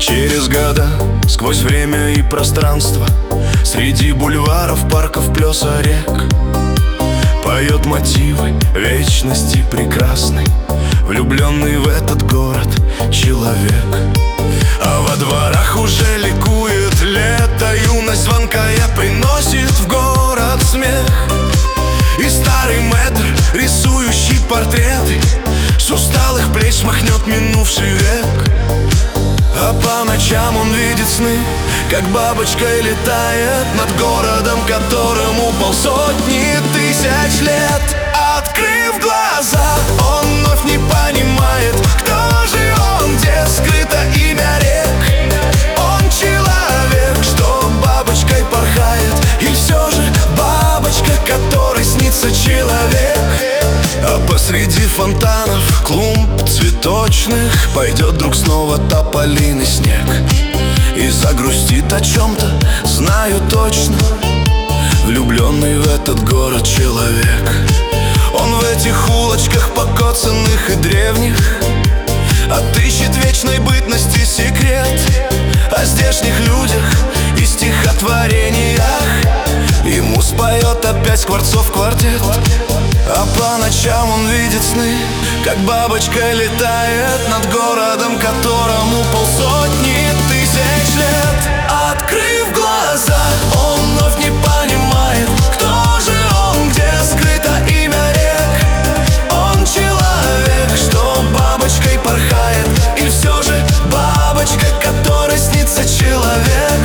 Через года, сквозь время и пространство, среди бульваров, парков, плеса, рек поет мотивы вечности прекрасной, влюбленный в этот город человек. А во дворах уже ликует лето, юность звонкая приносит в город смех. И старый мэтр, рисующий портреты, с усталых плеч смахнет минувший век. А по ночам он видит сны, как бабочка летает над городом, которому полсотни тысяч лет. Открыв глаза, он вновь не понимает, кто же он, где скрыто имя рек. Он человек, что бабочкой порхает, и все же бабочка, которой снится человек. А посреди фонтанов, клумб цветочных, пойдет вдруг снова тополиный снег и загрустит о чем-то, знаю точно, влюбленный в этот город человек. Он в этих улочках покоцанных и древних отыщет вечной бытности секрет, о здешних людях и стихотворениях ему споет опять Скворцов квартет. А по ночам он видит сны, как бабочка летает над городом, которому полсотни тысяч лет. Открыв глаза, он вновь не понимает, кто же он, где скрыто имя рек. Он человек, что бабочкой порхает, и все же бабочка, которой снится человек.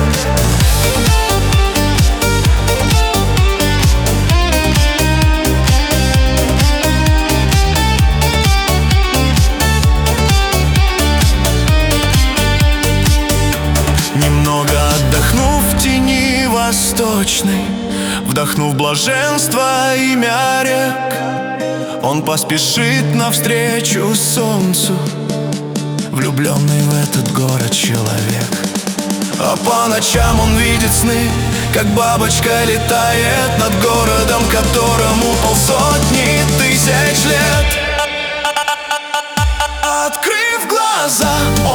Немного отдохнув в тени восточной, вдохнув блаженство имя рек, он поспешит навстречу солнцу, влюбленный в этот город человек. А по ночам он видит сны, как бабочка летает над городом, которому полсотни тысяч лет. Открыв глаза,